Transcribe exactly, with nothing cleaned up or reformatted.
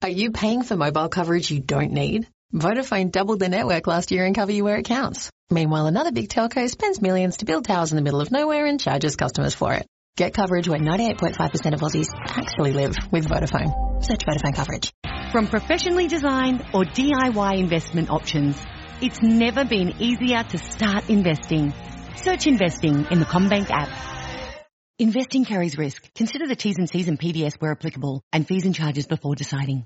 Are you paying for mobile coverage you don't need? Vodafone doubled their network last year and cover you where it counts. Meanwhile, another big telco spends millions to build towers in the middle of nowhere and charges customers for it. Get coverage where ninety-eight point five percent of Aussies actually live with Vodafone. Search Vodafone coverage. From professionally designed or D I Y investment options, it's never been easier to start investing. Search investing in the CommBank app. Investing carries risk. Consider the T's and C's and P D S where applicable and fees and charges before deciding.